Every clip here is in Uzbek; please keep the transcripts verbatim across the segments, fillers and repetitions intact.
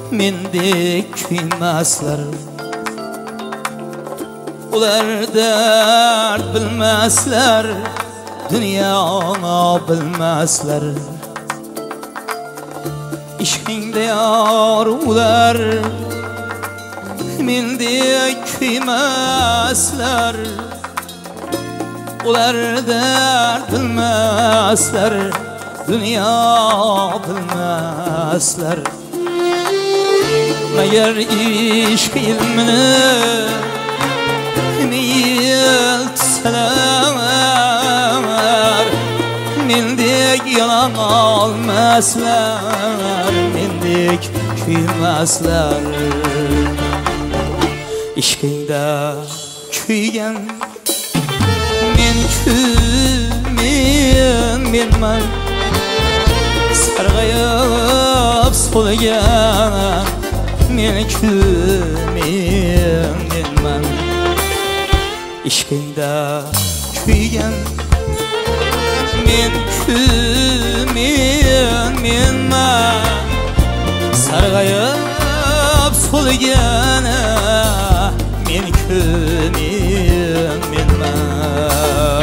mendek kuymaslar. Ular dard bilmaslar, dünya bilmaslar. İşkingde yar ular mendek kuymaslar. Ular dard bilmaslar, dünya bilmaslar. Meğer işk ilmini meyiltseler, mendek yalan almaslar, mendek kuymaslar. İşkingde kuygen men kuymen menman, sargayıp solgan men kuymen menman. İşkingde kuygen men kuymen menman, sargayıp solgan men kuymen menman.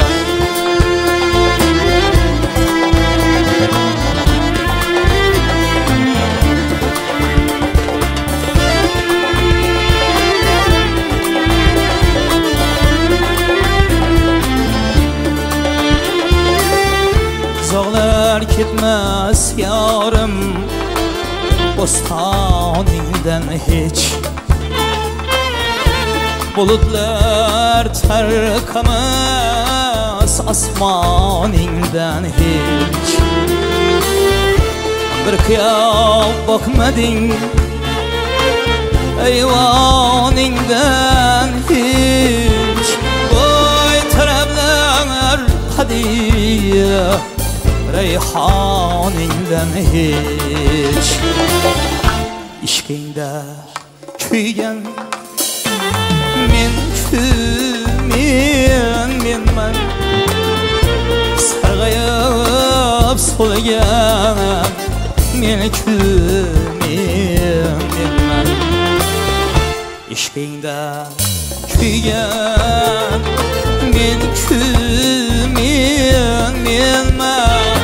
Zog'lar ketmas yarim bo'stoningdan hech, bulutlar tarqamas osmoningdan hech. Bir qiyob boqmading ayvoningdan hech, voy tarablar hadiya rayhoningdan hech. İşkingde kuygan men kuymen menman, sarg'ayib so'lgan men kuymen menman. İşkingde kuygan men kuymen menman,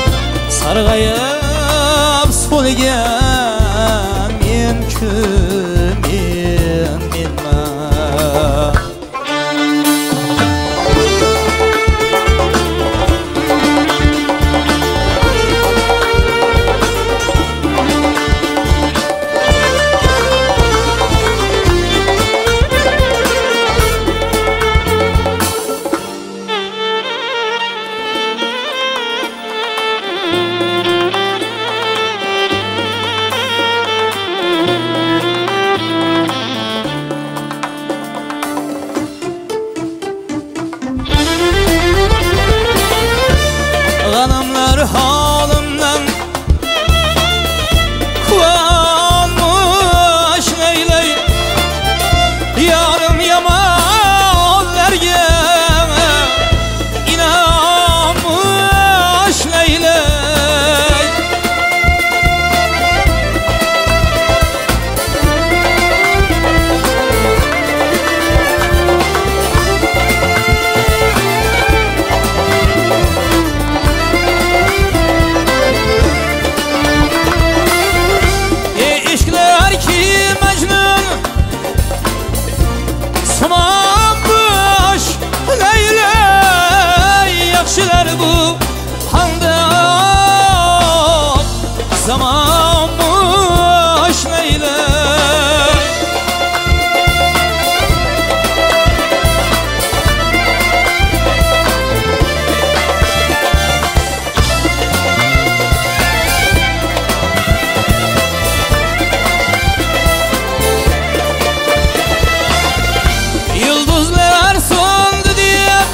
sarg'ayib so'lgan men kuymen menman. G'animlar holimdan quvonmush leylay, yarim yomonlarga inonmush leylay. Yaxshilar bu hamda zamonmush leylay. Yulduzlar so'ndi deb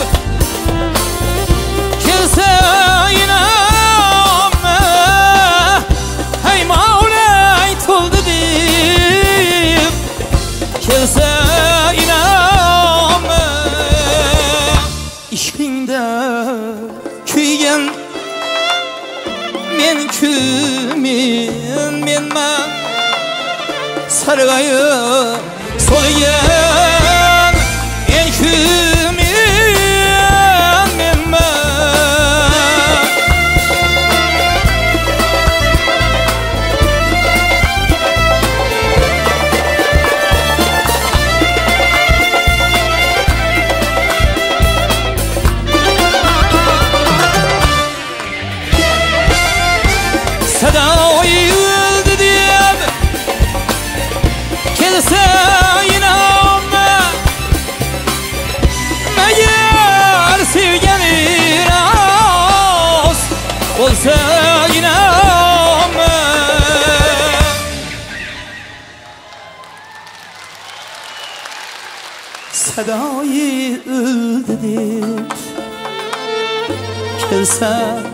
kelsa inonma, hey Mavlay to'ldi deb kelsa inonma. İşkingde kuygan men kuymen menman, sargayıp solgan en kümen men Sadayı öldü diyem Kelse inanma Meğer sevgeni rast Olsa inanma Sadayı öldü diyem Kelse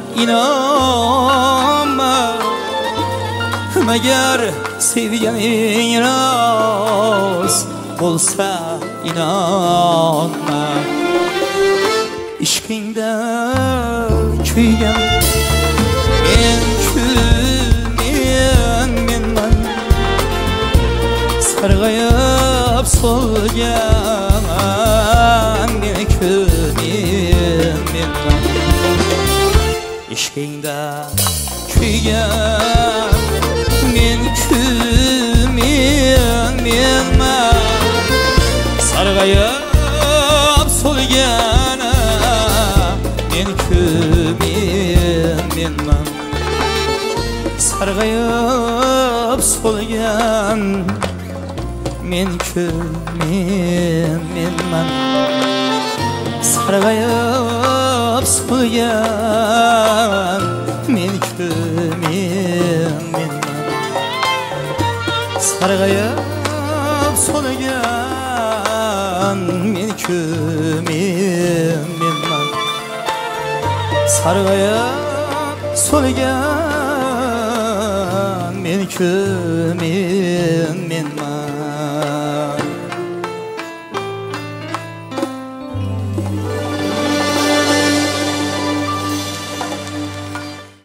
inanma Meğer sevgenin rast olsa inanma İşkinde kuygan men külmen menman sargayıp solgan men külmen menman İşkinde kuygan men külmen menman sargayıp solgana men külmen menman sargayıp solgan men külmen menman sargayıp solgan men külmen menman sargayıp solgan men külmen menman sargayıp solgan men külmen menman